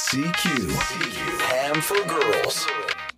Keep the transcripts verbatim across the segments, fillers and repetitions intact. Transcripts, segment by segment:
シーキュー Ham for Girls。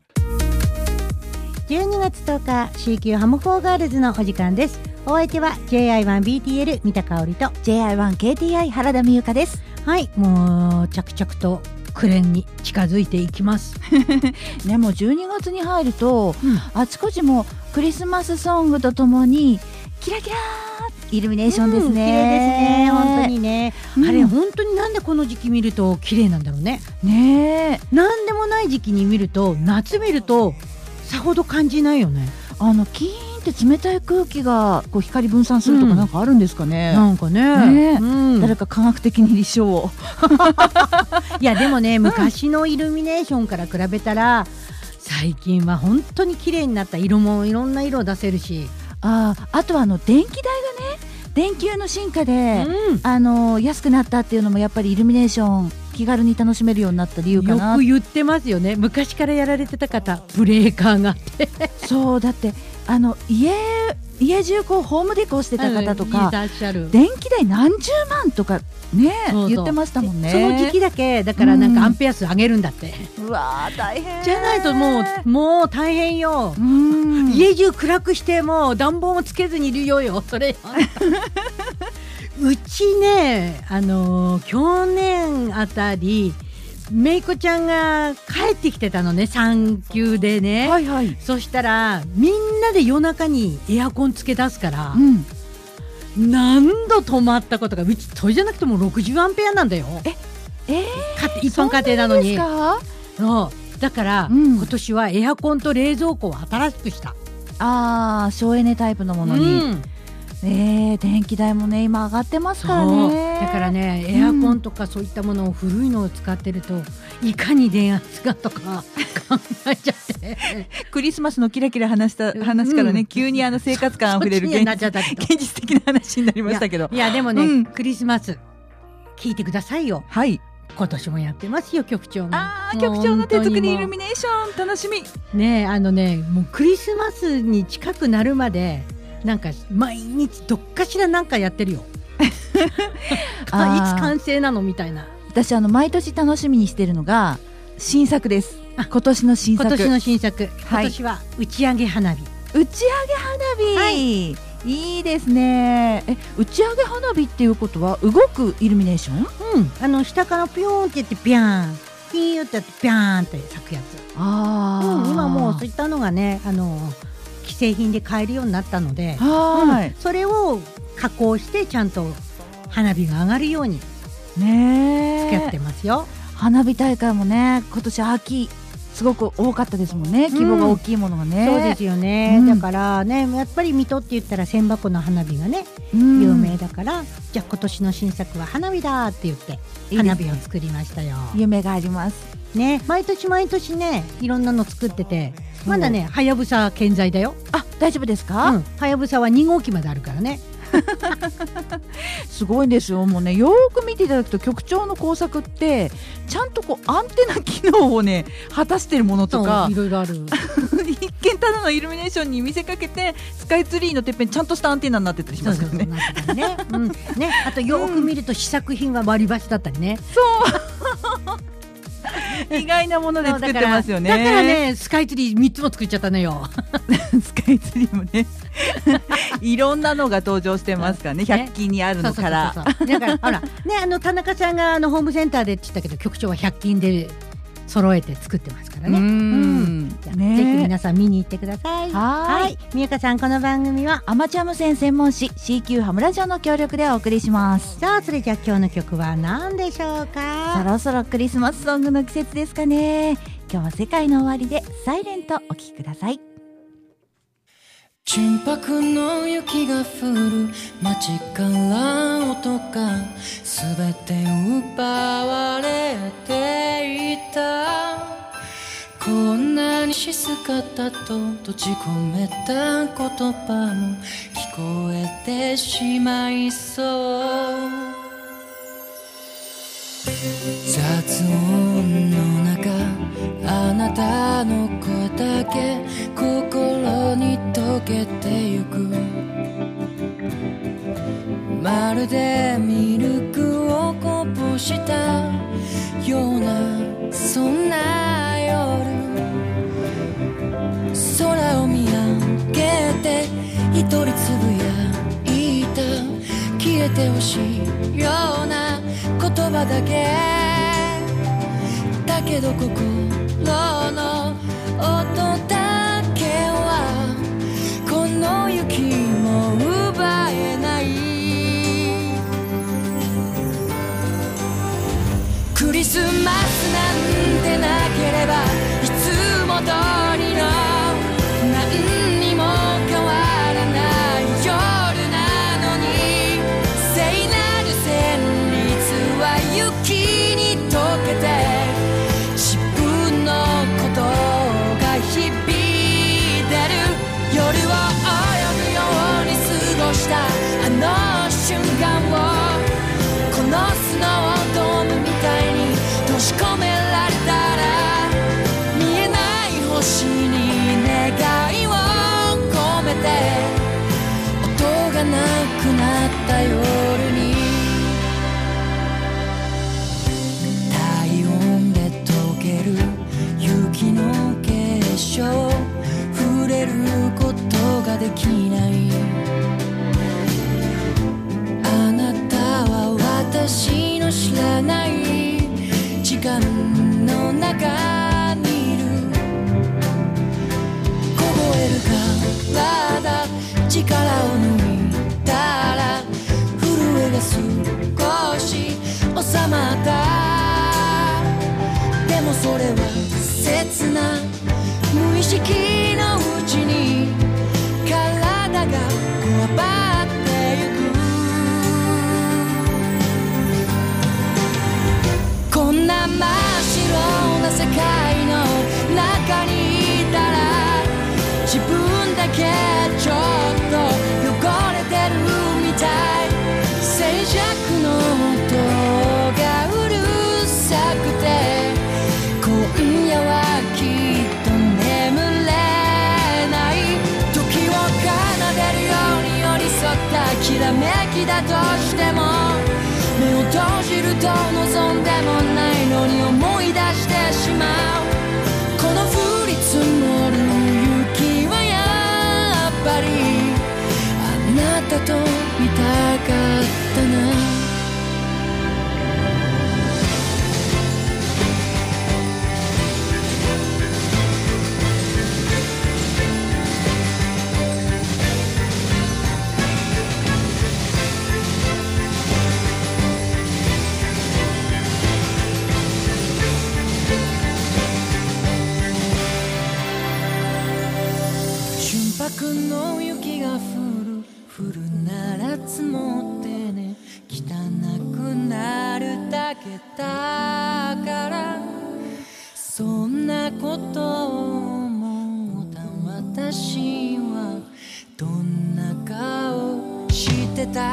じゅうにがつとおか シーキュー ハムフォーガールズのお時間です。お相手は ジェイアイワンビーティーエル 三田香織とジェイアイワンケーティーアイ 原田美優香です。 はい、もう着々と暮れに近づいていきますね、もうじゅうにがつに入ると、 うん、 あちこちもクリスマスソングとともにキラキラーイルミネーションですね、うん、 綺麗ですね、本当にね、うん、あれ本当になんでこの時期見ると綺麗なんだろうね。 ねえ、 なんでもない時期に見ると、夏見るとさほど感じないよね。 あのキーンって冷たい空気がこう光分散するとかなんかあるんですかね、 うん、なんかね、 ね、 うん、 誰か科学的に立証をいやでもね、昔のイルミネーションから比べたら最近は本当に綺麗になった。色もいろんな色を出せるし、 あ, あとはあの電気代がね、電球の進化で、うん、あの安くなったっていうのもやっぱりイルミネーション気軽に楽しめるようになった理由かな。 よく言ってますよね。昔からやられてた方、ブレーカーがあってそうだって、あの家家中こうホームデコしてた方とか、 うん、 電気代何十万とかね、そうそう言ってましたもんね。 その時期だけだからなんかアンペア数上げるんだって、 うん、うわー大変じゃないともうもう大変よ。うん、家中暗くしてもう暖房もつけずにいるよよそれうちね、あのー、去年あたりめいこちゃんが帰ってきてたのね、産休でね、 はいはい、 そしたらみんなで夜中にエアコンつけ出すから、うん、何度止まったことか。うちそれじゃなくてもろくじゅうアンペアなんだよ。 え、えー、 一般家庭なのに。 そうだから、うん、今年はエアコンと冷蔵庫を新しくした。 あー、省エネタイプのものに、うん、えー、電気代もね今上がってますからね。 だからね、エアコンとかそういったものを古いのを使ってると、うん、いかに電圧がとか考えちゃってクリスマスのキラキラ話した話からね、うん、急にあの生活感あふれる現実、現実的な話になりましたけど、 いや、いやでもね、うん、クリスマス聞いてくださいよ。 はい、 今年もやってますよ、局長が。 あー、局長の手作りイルミネーション楽しみね。あのね、もうクリスマスに近くなるまでなんか毎日どっかしらなんかやってるよいつ完成なのみたいな。 私あの毎年楽しみにしてるのが新作です。今年の新作、 今年の新作、今年は打ち上げ花火。 打ち上げ花火、はい、いいですね。え、打ち上げ花火っていうことは動くイルミネーション？ うん、あの下からピョーンって言ってビャーン、ピーンってやってビャーンって咲くやつ。 あ、 うん、今もうそういったのがね、あの既製品で買えるようになったので、 はい、 うん、それを加工してちゃんと花火が上がるようにね付き合ってますよ。 花火大会もね、今年秋すごく多かったですもんね、規模が大きいものがね、 うん、そうですよね、うん、だからね、やっぱり水戸って言ったら千波湖の花火がね、うん、有名だから、じゃあ今年の新作は花火だって言って花火を作りましたよ。 いい、夢がありますね。毎年毎年ね、いろんなの作ってて、まだね、はやぶさ健在だよ。 あ、大丈夫ですか？ うん、はやぶさはに号機まであるからねすごいんですよ。もうね、よーく見ていただくと局長の工作ってちゃんとこうアンテナ機能をね果たしてるものとかいろいろある一見ただのイルミネーションに見せかけてスカイツリーのてっぺんちゃんとしたアンテナになってたりしますからね。 そうそうそう、ね、うん、ね、あとよーく見ると試作品が割り箸だったりね、 そう意外なもので作ってますよね。 だから、だからね、スカイツリーみっつも作っちゃったのよスカイツリーもねいろんなのが登場してますからね、ひゃく均にあるのから。 だからほらね、あの田中さんがあのホームセンターでって言ったけど、局長はひゃく均で揃えて作ってますからね。うん、うん、じゃあ、ね、ぜひ皆さん見に行ってください。はい、みゆかさん、この番組はアマチュア無線専門誌 シーキュー ハムラジオの協力でお送りします。 さあ、それじゃあ今日の曲は何でしょうか？ そろそろクリスマスソングの季節ですかね。今日は世界の終わりでサイレントお聴きください。 純白の雪が降る街から音が全て奪われていた。こんなに静かだと閉じ込めた言葉も聞こえてしまいそう。雑音の中、あなたの声だけ心に溶けてゆく。まるでミルクをこぼしたようなてほしいような言葉だけだけど心の音だけはこの雪も奪えない。クリスマスなんてなければいつも通りの何にも変わらない夜なのに、聖なる旋律は雪に溶けて自分のことが響いてる。夜を泳ぐように過ごしたあの瞬間をこのスノードームみたいに閉じ込められたら、見えない星に願いを込めて音がなくなった夜に、体温で溶ける雪の結晶、触れることができない。あなたは私の知らない時間の中にいる。凍える体、力を抜いたら震えが少し収まった。でもそれは切な無意識のうちに体がこわばってゆく。こんな真っ白な世界の中にいたら自分だけちょっと汚れてるみたい。静寂の音がうるさくて今夜はきっと眠れない。時を奏でるように寄り添ったきらめきだとしても目を閉じると望んでもないのに思い出してしまう。この降り積もる雪はやっぱりあなたと見たかったな。春の雪が降る、降るなら積もってね、汚くなるだけだから、そんなことを思った私はどんな顔してた。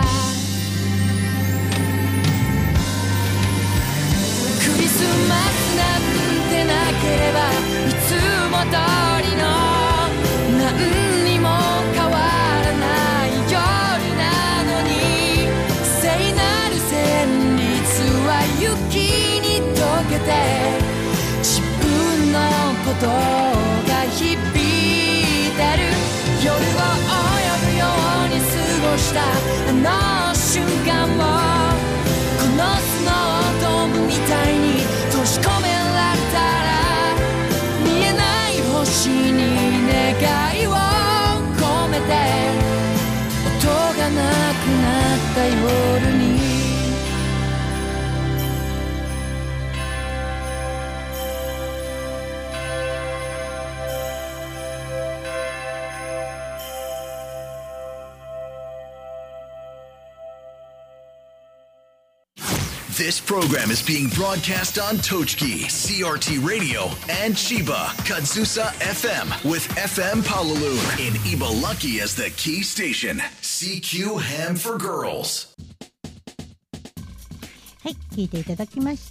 クリスマスなんてなければいつも通りの何にも変わらない夜なのに、聖なる旋律は雪に溶けて自分のことが響いてる。夜を泳ぐように過ごしたあの瞬間をこのスノードームみたいに閉じ込められたら、見えない星に願いを込めて音がなくなった夜に。 This program is being broadcast on Tochki, C R T Radio, and Chiba, Kazusa F M, with F M Paulaloon in Ibaraki as the key station. C Q Ham for Girls. はい、聞いていただきました。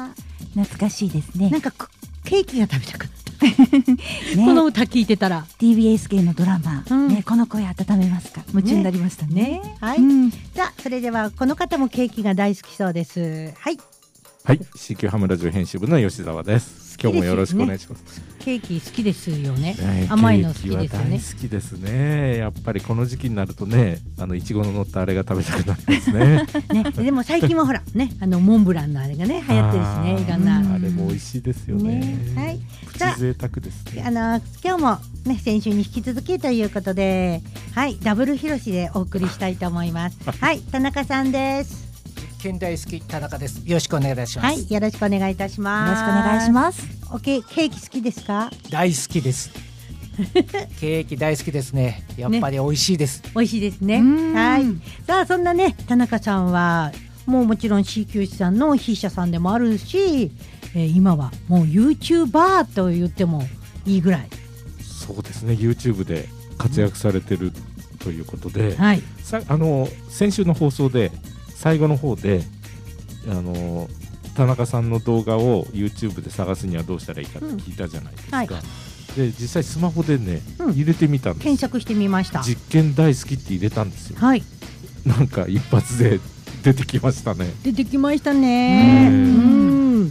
懐かしいですね。 なんかケーキが食べたかった。 ね、 この歌聞いてたらティービーエス 系のドラマ、 うんね、この声温めますか、夢中になりましたね。 ねはい、 うん、 じゃあそれではこの方もケーキが大好きそうです。はい、 はい、シーキュー ハムラジオ編集部の吉澤です。今日もよろしくお願いします。 ケーキ好きですよね。 ね、 甘いの好きですよね。 ケーキは大好きですね。やっぱりこの時期になるとね、あのいちごの乗ったあれが食べたくなりますね。 ね、でも最近はほらね、あのモンブランのあれがね流行ってるしね、いろんな。 あれも美味しいですよね。ね、はい。プチ贅沢ですね。 あの今日もね先週に引き続きということで、はい、ダブルヒロシでお送りしたいと思います。はい、田中さんです。 県大好き田中です。よろしくお願いいたします。 はい、よろしくお願いいたします。 よろしくお願いします。 おケケーキ好きですか？ 大好きです。ケーキ大好きですね。やっぱり美味しいです。 ね、美味しいですね。はい。さあそんなね田中さんはもうもちろん シーキュー さんの筆者さんでもあるし、えー、今はもう YouTuber と言ってもいいぐらい。 そうですね。YouTube で活躍されてるということで、 はい、 さあの先週の放送で。最後の方であの田中さんの動画を YouTube で探すにはどうしたらいいかって聞いたじゃないですか、うんはい、で実際スマホでね、うん、入れてみたんです。 検索してみました。 実験大好きって入れたんですよ、 はい、 なんか一発で出てきましたね。 出てきましたね、うん、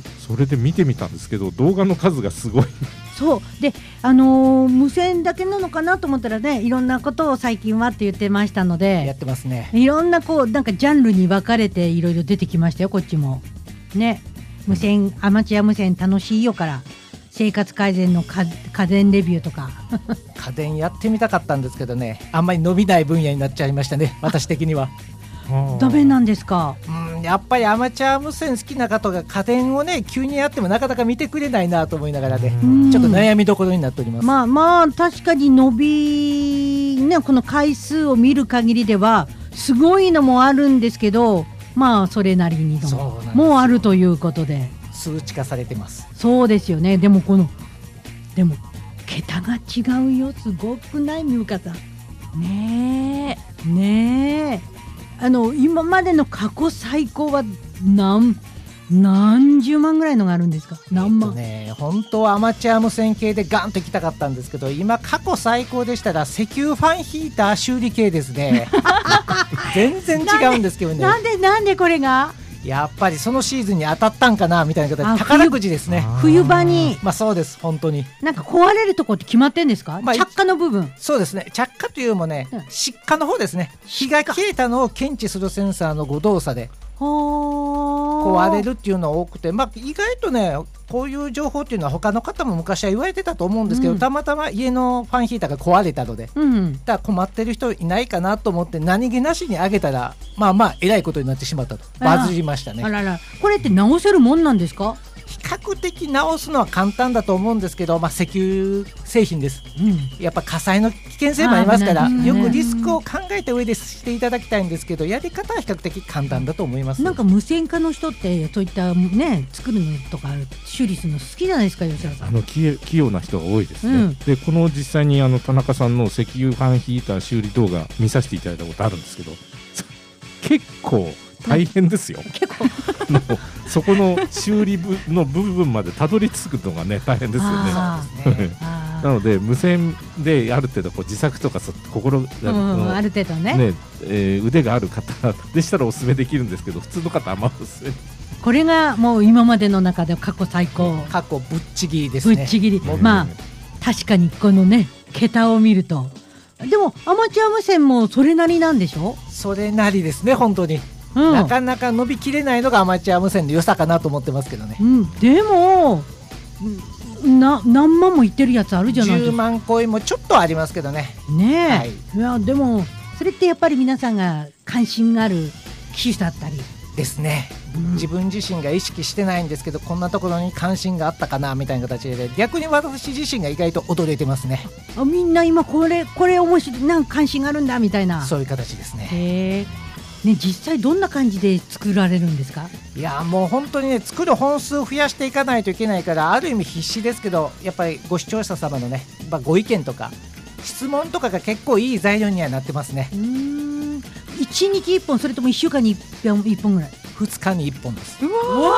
それで見てみたんですけど動画の数がすごい。 そうで、あのー、無線だけなのかなと思ったらね、いろんなことを最近はって言ってましたので、 やってますね。 いろんなこうなんかジャンルに分かれていろいろ出てきましたよ。こっちもね、無線アマチュア無線楽しいよから生活改善の家電レビューとか家電やってみたかったんですけどね、あんまり伸びない分野になっちゃいましたね、私的には。 ダメなんですか？ うん、やっぱりアマチュア無線好きな方が家電をね急にやってもなかなか見てくれないなと思いながらね、ちょっと悩みどころになっております。 まあまあ確かに伸びね、この回数を見る限りではすごいのもあるんですけど、まあそれなりにのもうあるということで数値化されてます。 そうですよね。でもこのでも桁が違うよ。すごくない？みゆかさんねえねえ、あの今までの過去最高は何何十万ぐらいのがあるんですか？何万、 えっとね、本当はアマチュア無線系でガンと行きたかったんですけど、今過去最高でしたら石油ファンヒーター修理系ですね。全然違うんですけどね。 なんでなんでこれがやっぱりそのシーズンに当たったんかなみたいな形で宝くじですね。 冬場に、 まあそうです。本当になんか壊れるとこって決まってんですか？まあ、着火の部分。 そうですね。着火というよりもね、うん、失火の方ですね。火が消えたのを検知するセンサーの誤動作で壊れるっていうのが多くて、まあ、意外とねこういう情報っていうのは他の方も昔は言われてたと思うんですけど、うん、たまたま家のファンヒーターが壊れたので、うん、だから困ってる人いないかなと思って何気なしにあげたらまあまあえらいことになってしまったと。バズりましたね。 あらら、これって直せるもんなんですか？ 比較的直すのは簡単だと思うんですけど、まあ、石油製品です、うん、やっぱ火災の危険性もありますから、よくリスクを考えた上でしていただきたいんですけど、やり方は比較的簡単だと思います。 なんか無線化の人ってそういったね作るのとか修理するの好きじゃないですか？吉田さん、 あの器用な人が多いですね、うん、でこの実際にあの田中さんの石油ファンヒーター修理動画見させていただいたことあるんですけど、結構大変ですよ。結構もうそこの修理部の部分までたどり着くのがね大変ですよね。なので無線である程度こう自作とか心が、うんうん、 ある程度ね、 ね、えー、腕がある方でしたらお勧めできるんですけど、普通の方はあんまお勧め。 これがもう今までの中で過去最高。 過去ぶっちぎりですね。 ぶっちぎり、うん、まあ確かにこのね桁を見ると、でもアマチュア無線もそれなりなんでしょ？ それなりですね本当に。うん、なかなか伸びきれないのがアマチュア無線の良さかなと思ってますけどね、 うん、でもな何万もいってるやつあるじゃないですか。 じゅうまん超えもちょっとありますけどね。 ねえ、はい、いやでもそれってやっぱり皆さんが関心がある機種だったりですね、うん、自分自身が意識してないんですけどこんなところに関心があったかなみたいな形で、逆に私自身が意外と驚いてますね。 あ、みんな今これこれ面白いなんか関心があるんだみたいな、 そういう形ですね。 へーね、実際どんな感じで作られるんですか？ いやもう本当にね作る本数を増やしていかないといけないから、ある意味必死ですけど、やっぱりご視聴者様のね、まあ、ご意見とか質問とかが結構いい材料にはなってますね。 うーん、いちにちいっぽん、それともいっしゅうかんにいっぽんぐらい？ ふつかにいっぽんです。 うわ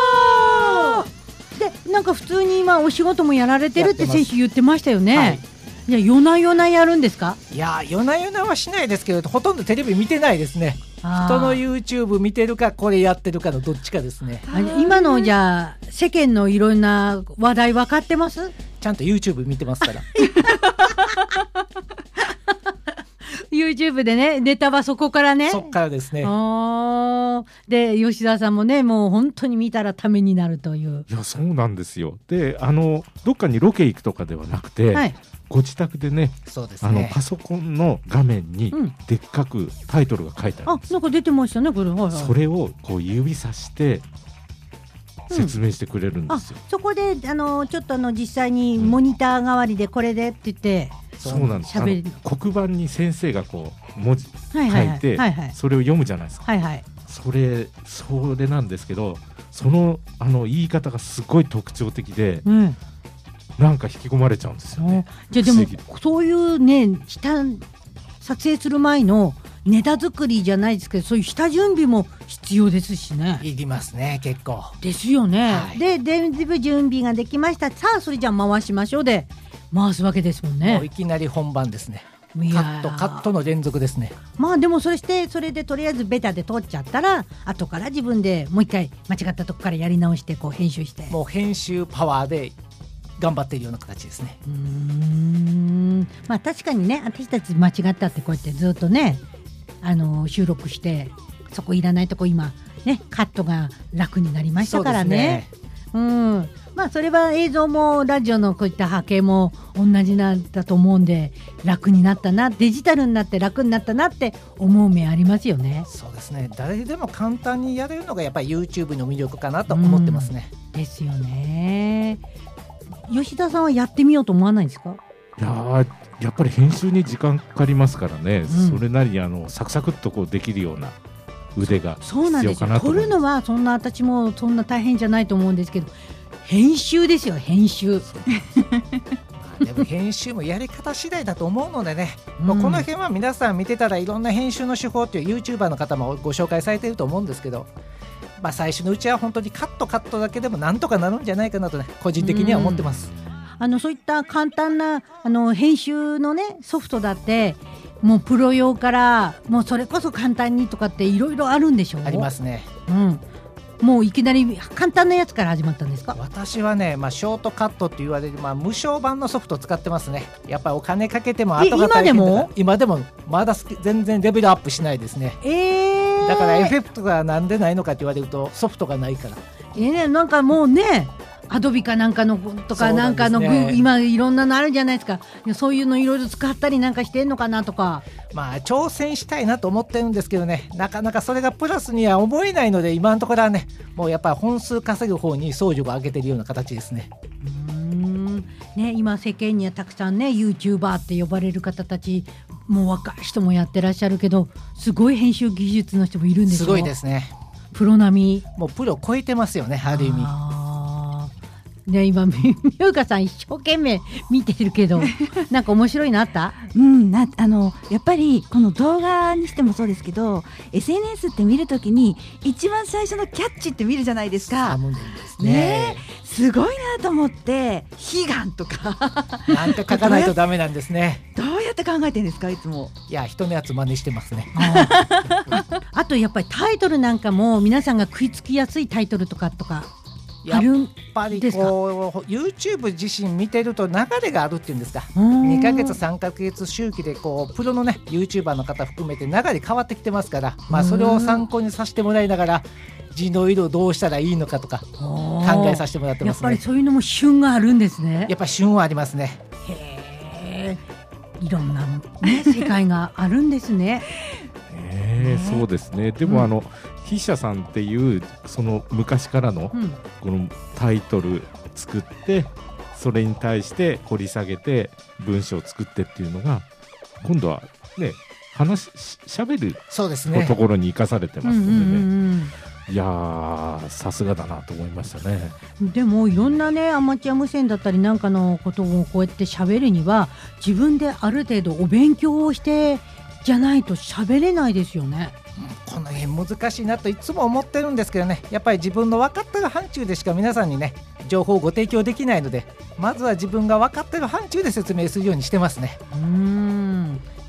ー、でなんか普通に今お仕事もやられてるって先週言ってましたよね。はい、いや夜な夜なやるんですか？ いや夜な夜なはしないですけど、ほとんどテレビ見てないですね。 人の YouTube 見てるかこれやってるかのどっちかですね。 あ今のじゃあ世間のいろんな話題分かってます？ ちゃんと YouTube 見てますから YouTube でね、ネタはそこからね。 そっからですね。 あで吉田さんもね、もう本当に見たらためになるという。 いやそうなんですよ。であのどっかにロケ行くとかではなくて、はい、ご自宅でね、 そうですね、 あのパソコンの画面にでっかくタイトルが書いてあるんです、 うん、あなんか出てましたねこれ、はいはい、 それをこう指さして説明してくれるんですよ、 うん、あそこであのちょっとあの実際にモニター代わりでこれでって言って、 うん、そうなんです。あの黒板に先生がこう文字書いてそれを読むじゃないですか、はいはい、それそれなんですけど、そのあの言い方がすごい特徴的で、うん、なんか引き込まれちゃうんですよね。 じゃあでもそういうね、下撮影する前のネタ作りじゃないですけど、そういう下準備も必要ですしね。 いりますね、結構ですよね、はい、で全部準備ができました、さあそれじゃあ回しましょうで回すわけですもんね。 もういきなり本番ですね。カットカットの連続ですね。 まあでもそれしてそれでとりあえずベタで通っちゃったら、後から自分でもう一回間違ったとこからやり直してこう編集して、 もう編集パワーで頑張っているような形ですね。 うーん、まあ確かにね、私たち間違ったってこうやってずっとね、あの収録してそこいらないとこ今ねカットが楽になりましたからね。う、ね、ん、まあそれは映像もラジオのこういった波形も同じなんだと思うんで、楽になったな、デジタルになって楽になったなって思う面ありますよね。 そうですね、誰でも簡単にやれるのがやっぱり YouTube の魅力かなと思ってますね。 ですよね。吉田さんはやってみようと思わないんですか？ いややっぱり編集に時間かかりますからね、うん、それなりにあのサクサクっとこうできるような腕が必要かなと思います。そうなんですよ。 撮るのはそんな私もそんな大変じゃないと思うんですけど、編集ですよ、編集でも編集もやり方次第だと思うのでね、うん、もうこの辺は皆さん見てたらいろんな編集の手法っていう YouTuber の方もご紹介されていると思うんですけど、まあ、最初のうちは本当にカットカットだけでもなんとかなるんじゃないかなとね、個人的には思ってます。 あのそういった簡単なあの編集のねソフトだってもうプロ用からもうそれこそ簡単にとかっていろいろあるんでしょう。 ありますね、 うん、もういきなり簡単なやつから始まったんですか？ 私はね、まあ、ショートカットって言われる、まあ、無償版のソフトを使ってますね。やっぱりお金かけても後が大変だから。今でも今でもまだ全然レベルアップしないですね、えー、だからエフェクトがなんでないのかって言われるとソフトがないから、 えー、なんかもうねアドビかなんかのとかなんかの、ね、今いろんなのあるじゃないですか。そういうのいろいろ使ったりなんかしてんのかなとか、 まあ挑戦したいなと思ってるんですけどね、なかなかそれがプラスには思えないので、今のところはねもうやっぱり本数稼ぐ方に総力を上げてるような形ですね。 うーんね、今世間にはたくさんね YouTuber って呼ばれる方たちもう若い人もやってらっしゃるけど、すごい編集技術の人もいるんですよ。 すごいですね。 プロ並み、 もうプロを超えてますよね、ある意味。 で今みゆうかさん一生懸命見てるけどなんか面白いのあった？ うんなあのやっぱりこの動画にしてもそうですけど エスエヌエス って見るときに一番最初のキャッチって見るじゃないですか。 寒いですね。 ねすごいなと思って、悲願とかなんか書かないとダメなんですね。 どうやって考えてるんですかいつも？ いや人のやつ真似してますね。 あ, あとやっぱりタイトルなんかも皆さんが食いつきやすいタイトルとかとかやっぱりこう YouTube 自身見てると流れがあるっていうんですか、にかげつさんかげつ周期でこうプロのね YouTuber の方含めて流れ変わってきてますから、まあ、それを参考にさせてもらいながら字の色をどうしたらいいのかとか考えさせてもらってますね。 やっぱりそういうのも旬があるんですね。 やっぱり旬はありますね。 へー、いろんな、ね、世界があるんですね。 えー、そうですね。でも、うん、あの筆者さんっていうその昔からのこのタイトル作ってそれに対して掘り下げて文章を作ってっていうのが今度はね話しゃべるところに生かされてますのでね、うんうんうん、いやーさすがだなと思いましたね。 でもいろんなねアマチュア無線だったりなんかのことをこうやってしゃべるには自分である程度お勉強をしてじゃないと喋れないですよね。 この辺難しいなといつも思ってるんですけどね、やっぱり自分の分かってる範疇でしか皆さんにね情報をご提供できないので、まずは自分が分かってる範疇で説明するようにしてますね。 うーん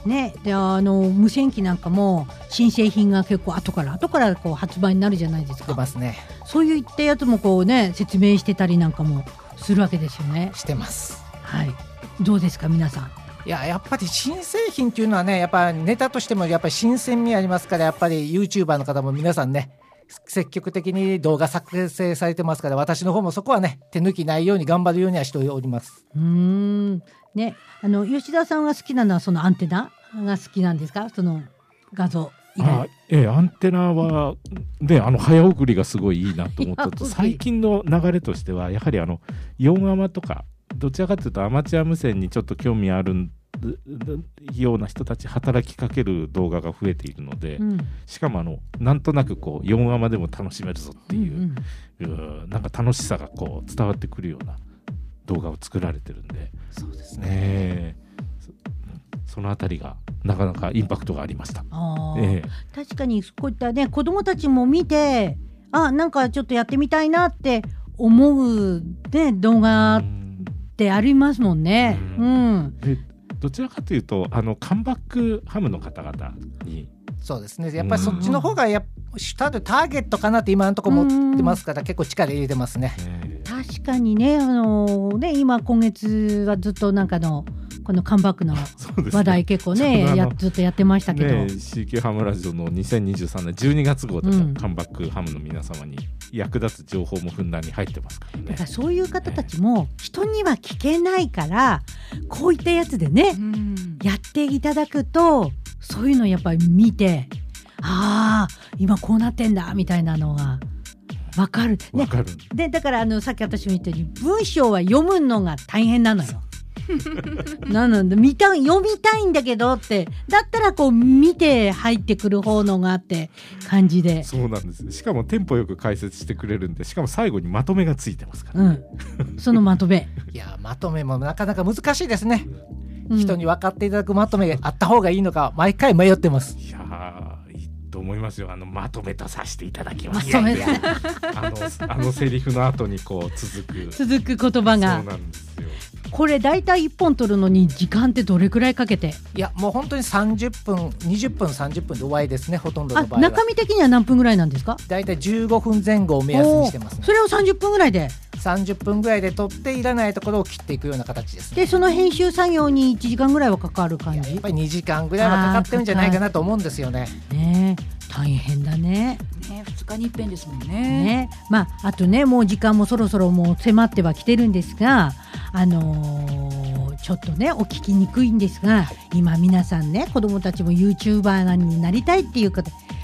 ね、であの無線機なんかも新製品が結構後から後からこう発売になるじゃないですか。 出ますね。 そういったやつもこうね説明してたりなんかもするわけですよね。 してます。 はい。どうですか皆さん。 いややっぱり新製品っていうのはねやっぱネタとしてもやっぱり新鮮味ありますから、やっぱり YouTuber の方も皆さんね積極的に動画作成されてますから、私の方もそこはね手抜きないように頑張るようにはしております。 うーんね、あの吉田さんが好きなのはそのアンテナが好きなんですか、その画像以外。 あ、ええ、アンテナはであの早送りがすごいいいなと思ったと最近の流れとしてはやはりあのよんアマとかどちらかというとアマチュア無線にちょっと興味あるような人たち働きかける動画が増えているので、うん、しかもあのなんとなくこうよんアマでも楽しめるぞっていう、うんうん、うなんか楽しさがこう伝わってくるような動画を作られてるんで、 そうですね、 えー、そ, そのあたりがなかなかインパクトがありました。 あ、えー、確かにこういったね子どもたちも見てあなんかちょっとやってみたいなって思う、ね、動画ってありますもんね。うん、うん、 でどちらかというとあのカムバックハムの方々にそうですねやっぱりそっちの方がやターゲットかなって今のところ思ってますから、結構力入れてますね。 確かにね、あのー、ね今今月はずっとなんかのこのカムバックの話題結構 ね, ねやずっとやってましたけど、 ね、シーケー ハムラジオのにせんにじゅうさんねんじゅうにがつ号でも、うん、カムバックハムの皆様に役立つ情報もふんだんに入ってますからね。 だからそういう方たちも人には聞けないからこういったやつでね、うん、やっていただくとそういうのやっぱり見てああ今こうなってんだみたいなのが分かる、ね、 分かるでだからあのさっき私も言ったように文章は読むのが大変なのよなので見た読みたいんだけどってだったらこう見て入ってくる方のがあって感じで、 そうなんです。しかもテンポよく解説してくれるんで、しかも最後にまとめがついてますから、ね、 うん、そのまとめいやまとめもなかなか難しいですね、うん、人に分かっていただくまとめがあった方がいいのか毎回迷ってます。 いやいいと思いますよ。あのまとめとさせていただきます。 まとめいやいやあのあのセリフの後にこう続く続く言葉がそうなんですよ。 これだいたいいっぽん撮るのに時間ってどれくらいかけて？ いやもう本当にさんじゅっぷんにじゅっぷんさんじゅっぷんで終わりですね、ほとんどの場合は。 中身的には何分ぐらいなんですか？ だいたいじゅうごふんぜん後を目安にしてますね。 それをさんじゅっぷんぐらいでさんじゅっぷんぐらいで撮っていらないところを切っていくような形ですね。 でその編集作業にいちじかんぐらいはかかる感じ？ やっぱりにじかんぐらいはかかってるんじゃないかなと思うんですよね。 ね大変だね。 ねふつかに一遍ですもんね。 ねまあ、あとねもう時間もそろそろもう迫ってはきてるんですが、あのーちょっとねお聞きにくいんですが、今皆さんね子どもたちも YouTuber になりたいっていうこと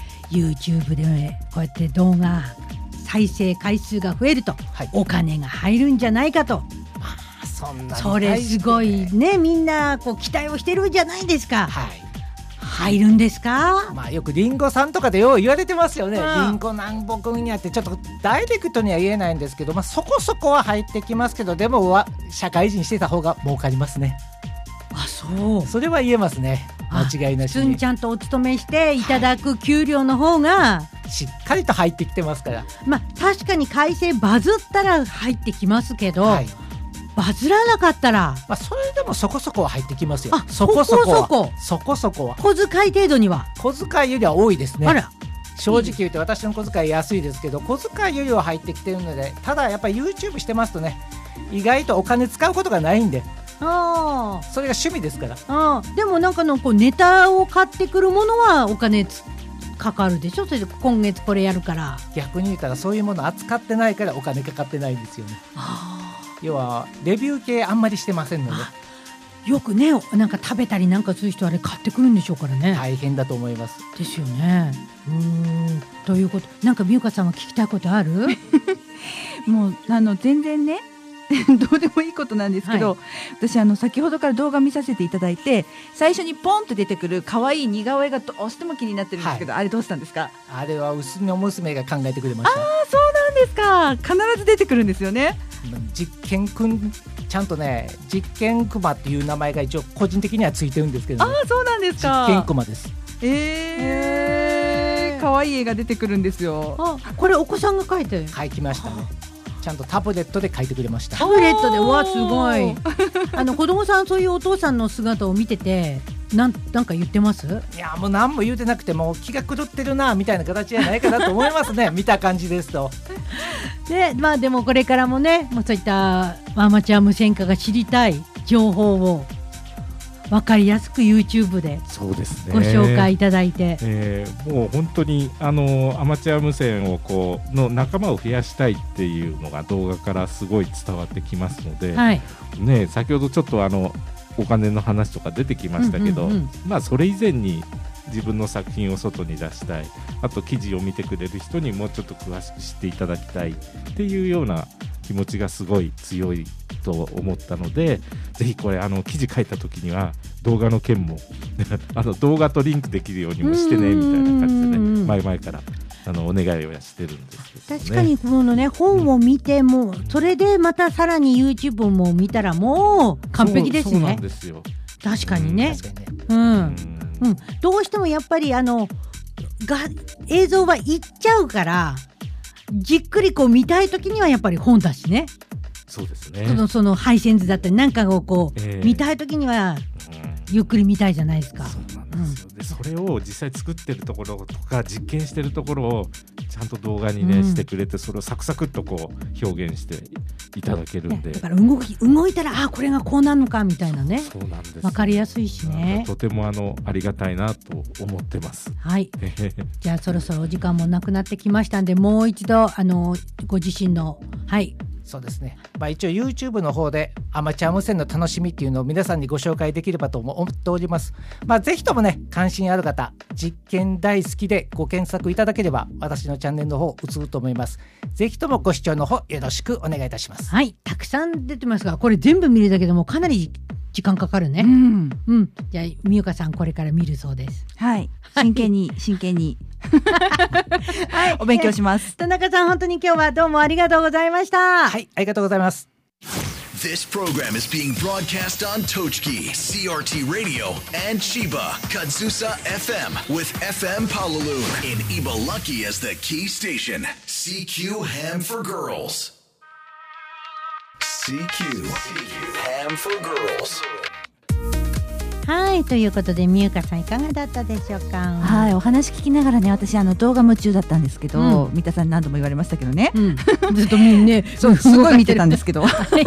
YouTube でこうやって動画再生回数が増えると、はい、お金が入るんじゃないかと、 まあ、そんなにそれすごいねみんなこう期待をしてるんじゃないですか、 はい、 入るんですか？ まあ、よくリンゴさんとかでよう言われてますよね、うん、リンゴ何本分やってちょっとダイレクトには言えないんですけど、まあ、そこそこは入ってきますけど、でもは社会人してた方が儲かりますね。 あそうそれは言えますね、間違いなしに。 普通にちゃんとお勤めしていただく給料の方が、はい、 しっかりと入ってきてますから、 まあ、確かに改正バズったら入ってきますけど、はい、バズらなかったら、 まあ、それでもそこそこは入ってきますよ。 あそこそこはそこそこは小遣い程度には小遣いよりは多いですね。 あら正直言うと私の小遣い安いですけど小遣いよりは入ってきてるので、ただやっぱり YouTube してますとね意外とお金使うことがないんで、 あそれが趣味ですから。 あでもなんかのこうネタを買ってくるものはお金つかかるでしょ。それで今月これやるから。 逆に言ったらそういうもの扱ってないからお金かかってないんですよね。 あ要はレビュー系あんまりしてませんので、 よくねなんか食べたりなんかする人あれ買ってくるんでしょうからね。 大変だと思います。 ですよね。うーんということ、なんか美香さんは聞きたいことある？ もうあの全然ねどうでもいいことなんですけど、はい、私あの先ほどから動画見させていただいて最初にポンと出てくる可愛い似顔絵がどうしても気になってるんですけど、はい、あれどうしたんですか？ あれは薄の娘が考えてくれました。 ああそうなんですか。必ず出てくるんですよね。 実験くんちゃんとね実験クマっていう名前が一応個人的にはついてるんですけど、ね、 ああそうなんですか。 実験クマです。 えー、可愛い絵が出てくるんですよ。 あこれお子さんが描いて描きましたね。ちゃんとタブレットで描いてくれました。 タブレットでわすごいあの子供さんそういうお父さんの姿を見ててなんなんか言ってます？ いやもう何も言うてなくても気が狂ってるなみたいな形じゃないかなと思いますね見た感じですと。 でまあでもこれからもねもうそういったアマチュア無線化が知りたい情報を分かりやすく YouTube でそうですねご紹介いただいて、 えー、もう本当にあのアマチュア無線をこうの仲間を増やしたいっていうのが動画からすごい伝わってきますので、 はいね、先ほどちょっとあのお金の話とか出てきましたけど、うんうんうん、まあそれ以前に自分の作品を外に出したい、あと記事を見てくれる人にもうちょっと詳しく知っていただきたいっていうような気持ちがすごい強いと思ったので、ぜひこれあの記事書いた時には動画の件もあの動画とリンクできるようにもしてねみたいな感じでね、前々からあのお願いをしてるんですけどね。 確かにこのね本を見ても、うん、それでまたさらに YouTube も見たらもう完璧ですね。 そう、そうなんですよ。 確かにね、うん、うんうん、どうしてもやっぱりあのが映像はいっちゃうからじっくりこう見たいときにはやっぱり本だしね。 そうですね。 そのその配線図だったりなんかをこう、えー、見たいときにはゆっくり見たいじゃないですか。 そうなんですよ、うん、でそれを実際作ってるところとか実験してるところをちゃんと動画にね、うん、してくれて、それをサクサクっとこう表現していただけるんで、 だから動き動いたらあこれがこうなるのかみたいなね。 そうなんです。 分かりやすいしね。 とてもあのありがたいなと思ってます。 はいじゃあそろそろお時間もなくなってきましたんで、もう一度あのご自身のはいそうですね、まあ、一応 YouTube の方でアマチュア無線の楽しみっていうのを皆さんにご紹介できればと思っております。まあ、ぜひともね関心ある方、実験大好きでご検索いただければ私のチャンネルの方映ると思います。ぜひともご視聴の方よろしくお願いいたします。 はい、たくさん出てますがこれ全部見るだけでもかなり時間かかるね。うん、うん、じゃあみゆかさんこれから見るそうです。 はい真剣に真剣にはい、お勉強します。 田中さん本当に今日はどうもありがとうございました。 はい、ありがとうございます。 This program is being broadcast on Tochki, C R T Radio, and Chiba, Kadzusa F M with F M Palaloon in Ibalaki as the key station. C Q Ham for Girls. C Q Ham for Girls. はいということでみゆかさんいかがだったでしょうか。 はい、お話聞きながらね、私あの動画夢中だったんですけど、うん、三田さんに何度も言われましたけどね、うん、 ずっと見ねそうすごい見てたんですけど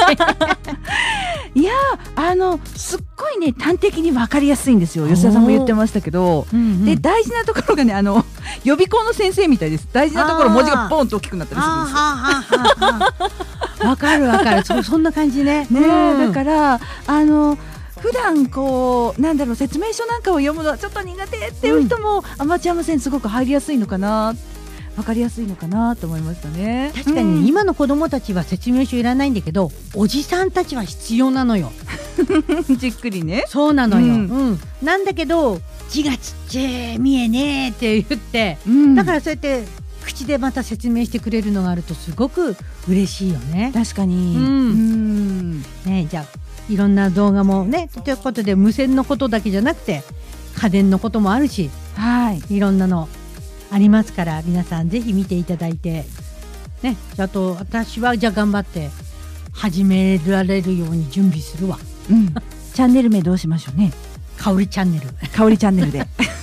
いやあのすっごいね端的に分かりやすいんですよ。吉田さんも言ってましたけど、うんうん、で大事なところがねあの予備校の先生みたいです。大事なところ文字がポンと大きくなったりするんですよ。 わかるわかる そ, そんな感じね。 ね、うん、だからあの普段こうなんだろう説明書なんかを読むのはちょっと苦手っていう人も、うん、アマチュア無線すごく入りやすいのかな、分かりやすいのかなと思いましたね。 確かに、ねうん、今の子供たちは説明書いらないんだけどおじさんたちは必要なのよじっくりね。 そうなのよ、うんうん、なんだけど字がちっちゃい見えねえって言って、うん、だからそうやって口でまた説明してくれるのがあるとすごく嬉しいよね。 確かに、うんうんね、じゃあいろんな動画もねということで無線のことだけじゃなくて家電のこともあるし、はい、いろんなのありますから皆さんぜひ見ていただいて、ね、あと私はじゃあ頑張って始められるように準備するわ、 うん、チャンネル名どうしましょうね。 かおりチャンネルかおりチャンネルで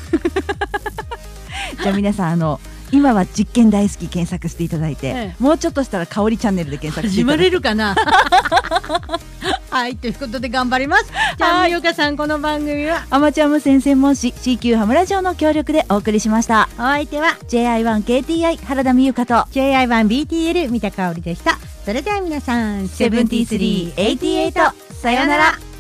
じゃあ皆さんあの今は実験大好き検索していただいて、ええ、もうちょっとしたらかおりチャンネルで検索していただいて始まれるかなはいということで頑張ります。じゃあみゆかさんこの番組はアマチュア無線専門誌 シーキュー ハムラジオの協力でお送りしました。 お相手はジェイアイワンケーティーアイ 原田美由香とジェイアイワンビーティーエル 三田香織でした。それでは皆さんセブンティースリーエイティエイトさよなら。